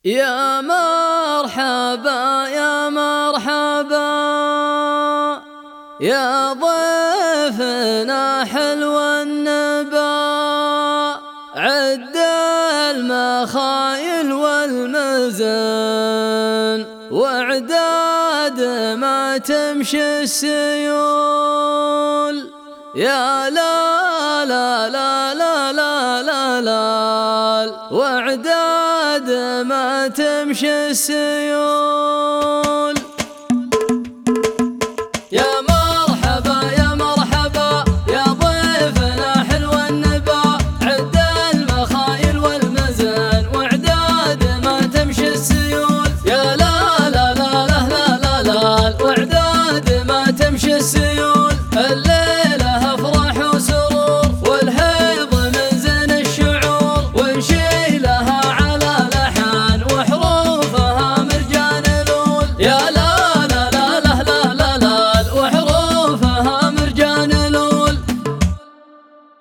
يا مرحبا يا مرحبا يا ضيفنا حلو النبا، عد المخايل والمزن واعداد ما تمشي السيول. يا لا لا لا لا لا لا لا واعداد ما تمشي السيول.